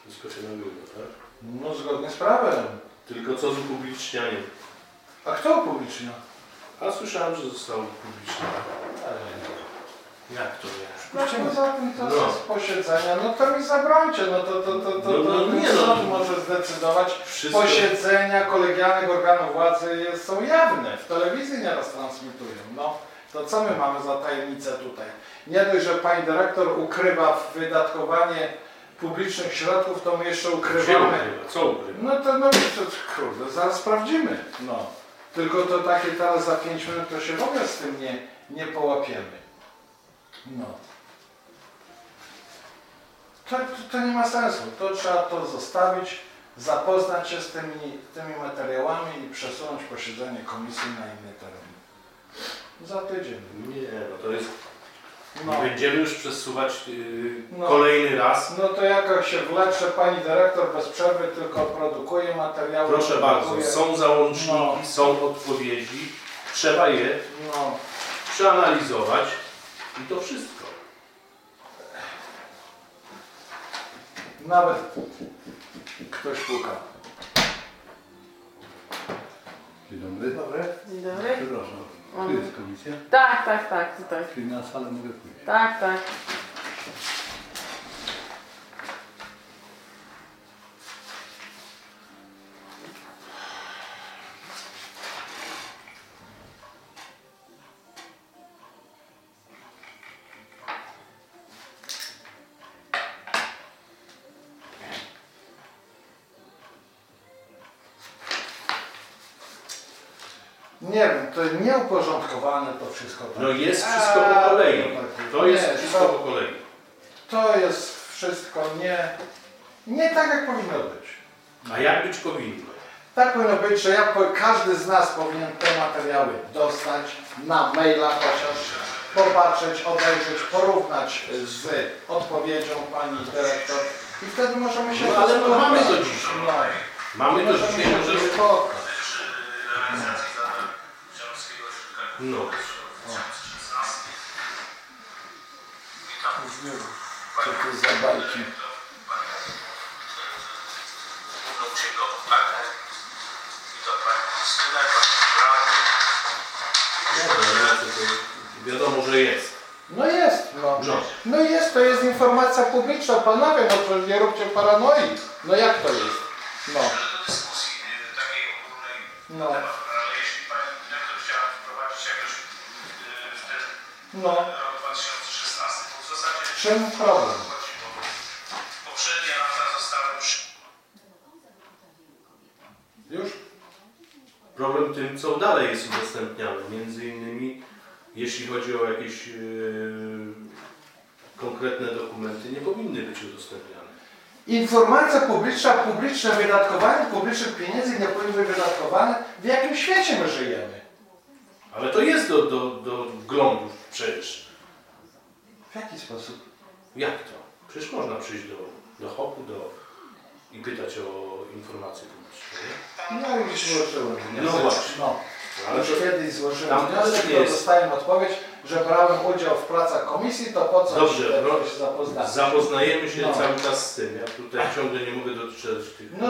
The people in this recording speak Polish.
Wszystko się nagrywa, tak? No zgodnie z prawem. Tylko co z upublicznianiem? A kto upublicznia? A słyszałem, że zostało upublicznione. Jak to nie? No poza tym to No. jest posiedzenia, no to mi zabrońcie, no sąd może zdecydować. Wszystko... Posiedzenia kolegialnych organów władzy są jawne, w telewizji nieraz transmitują. No to co my mamy za tajemnicę tutaj? Nie dość, że pani dyrektor ukrywa wydatkowanie publicznych środków, to my jeszcze ukrywamy. Co ukrywa? No to kurde, zaraz sprawdzimy. No. Tylko to takie teraz za 5 minut to się w ogóle z tym nie połapiemy. No. To nie ma sensu. To trzeba to zostawić, zapoznać się z tymi materiałami i przesunąć posiedzenie komisji na inny termin. Za tydzień. Nie, no to jest... No. Będziemy już przesuwać kolejny raz. No to jak się wlecze pani dyrektor bez przerwy, tylko produkuje materiały. Proszę bardzo, są załączniki, No. są odpowiedzi. Trzeba je No. przeanalizować i to wszystko. Nawet ktoś puka. Dzień dobry. Dobry. Dzień dobry. Przepraszam. Tu jest komisja? Tak, tutaj. Czyli na salę mogę pójść. Tak. Nie wiem, to nieuporządkowane to wszystko. Tak. No jest wszystko po kolei. To jest Nie, wszystko po kolei. To jest wszystko nie tak, jak powinno być. A jak być powinno? Tak powinno być, że każdy z nas powinien te materiały dostać na maila chociaż, popatrzeć, obejrzeć, porównać z odpowiedzią pani dyrektor i wtedy możemy się... No, ale no mamy to dzisiaj. No. Mamy to dzisiaj, się możemy... spotkać. No. Co to za bajki? Wiadomo, że jest. No jest, no. No. No jest, to jest informacja publiczna, panowie, no to nie róbcie paranoi. No jak to jest? No. No. No. Rok 2016, bo w zasadzie Czym problem? poprzednie lata zostały Już? Problem tym, co dalej jest udostępniane. Między innymi, jeśli chodzi o jakieś konkretne dokumenty, nie powinny być udostępniane. Informacja publiczna, publiczne wydatkowanie publicznych pieniędzy nie powinny być wydatkowane. W jakim świecie my żyjemy? Ale to jest do wglądu przecież. W jaki sposób? Jak to? Przecież można przyjść do HOP-u i pytać o informacje publiczne. Ja już złożyłem wniosek. No właśnie. No. Ale Już to, kiedyś złożyłem tam wniosek, też nie to jest. dostałem odpowiedź, że brałem udział w pracach komisji, to po co Dobrze, się zapoznać? zapoznajemy się No. cały czas z tym. Ja tutaj ciągle nie mogę dotrzeć tych... No